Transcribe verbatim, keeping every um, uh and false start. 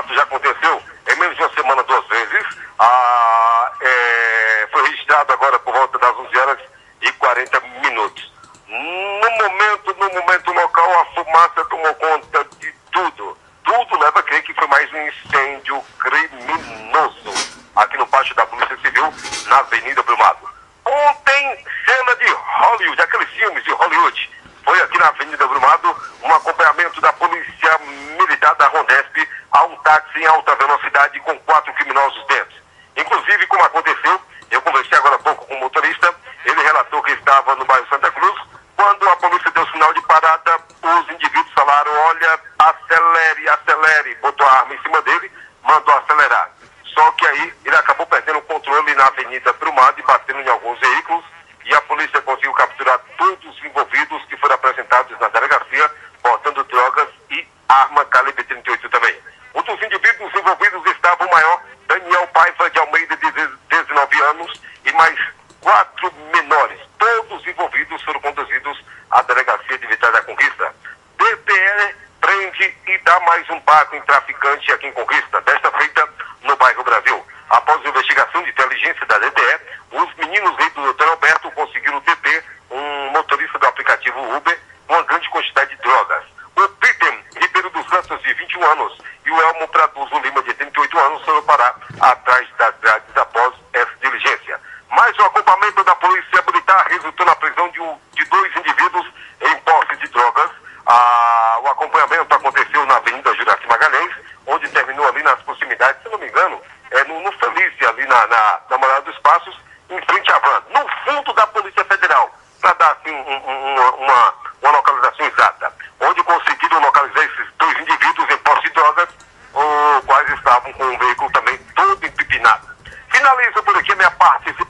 fato já aconteceu em menos de uma semana duas vezes. Ah, é, foi registrado agora por volta das onze horas e quarenta minutos. No momento, no momento local, a fumaça tomou conta de tudo. Tudo leva a crer que foi mais um incêndio criminoso aqui no pátio da Polícia Civil, na Avenida Brumado. Ontem, cena de Hollywood, aqueles filmes de Hollywood. Foi aqui na Avenida Brumado um acompanhamento da Polícia Militar da Rondesp a um táxi em alta velocidade com quatro criminosos dentro. Inclusive, como aconteceu, eu conversei agora há pouco com o motorista, ele relatou que estava no bairro Santa Cruz. Quando a polícia deu sinal de parada, os indivíduos falaram: olha, acelere, acelere. Botou a arma em cima dele, mandou acelerar. Só que aí ele acabou perdendo o controle na Avenida Brumado e batendo em alguns veículos. E a polícia conseguiu capturar todos os envolvidos que foram apresentados na delegacia, portando drogas e arma calibre trinta e oito também. Um dos indivíduos envolvidos estava o maior, Daniel Paiva de Almeida, de dezenove anos, e mais quatro menores. Todos envolvidos foram conduzidos à delegacia de Vitória da Conquista. D P E prende e dá mais um barco em traficante aqui em Conquista, desta feita no bairro Brasil. Após a investigação de inteligência da D P E, os meninos rei do doutor Alberto conseguiram deter um motorista do aplicativo Uber com uma grande quantidade de drogas. O Peter Ribeiro dos Santos, de vinte e um anos, e o Elmo Praduso Lima, de trinta e oito anos, foram parar atrás das grades após essa diligência. Mais um acampamento da Polícia Militar resultou na prisão de, um, de dois indivíduos em posse de drogas. Ah, o acompanhamento aconteceu na Avenida Juraci Magalhães, onde terminou ali nas proximidades, se não me engano, é no, no Felícia, ali na, na, na Morada dos Passos, em frente à van, no fundo da Polícia Federal, para dar assim um, um, uma, uma, uma localização exata, onde conseguiram localizar esses dois indivíduos em posse de drogas, os quais estavam com um veículo também todo empipinado. Finalizo por aqui a minha participação.